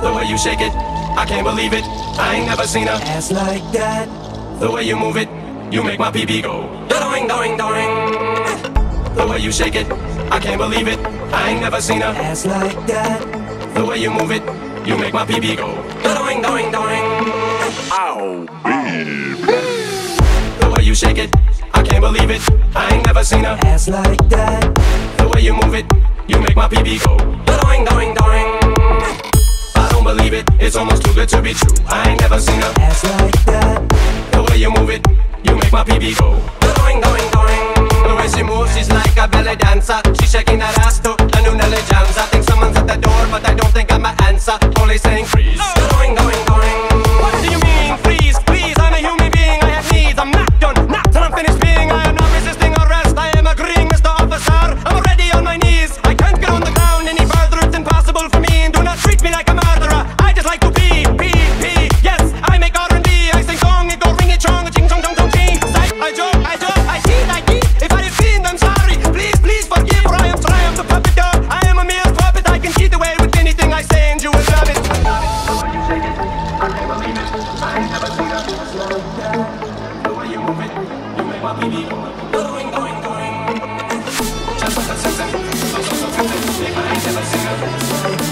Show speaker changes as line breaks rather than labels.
The way you shake it, I can't believe it. I ain't never seen a ass like that. The way you move it, you make my pee go. Doing, doing, doing. The way you shake it, I can't believe it. I ain't never seen a ass like that. The way you move it, you make my pee go. Doing, doing, doing. Ow, baby. The way you shake it, I can't believe it. I ain't never seen a ass like that. The way you move it, you make my pee go. Doing, doing, doing. I don't believe it, it's almost too good to be true. I ain't never seen a ass like that. The way you move it, you make my pee go. Doing, doing, doing. The way she moves, she's like a belly dancer. She's shaking that ass to a new Nelly Jams. I think someone's at the door, but I don't think I'm an answer. Only saying freeze. Doing, doing, doing. What do you mean, freeze? Please, I'm a human being, I have needs. I'm not done, not till I'm finished being. I am not resisting arrest, I am agreeing, Mr. Officer. I'm already on my knees. I can't get on the ground any further, it's impossible for me. And do not treat me like a murderer. I just like to pee. Yes, I make R&B. I sing song, it go ring it strong, ching chong chong chong ching. I joke, I cheat. If I offend, I'm sorry. Please forgive, for I am the puppet dog. I am a mere puppet. I can cheat away with anything I say, and you will love it. The way you shake it, I can't believe it. I ain't never seen a slow it down. The way you move it, you make my baby go. Going. Just like a sensei, so tempting. I ain't never seen a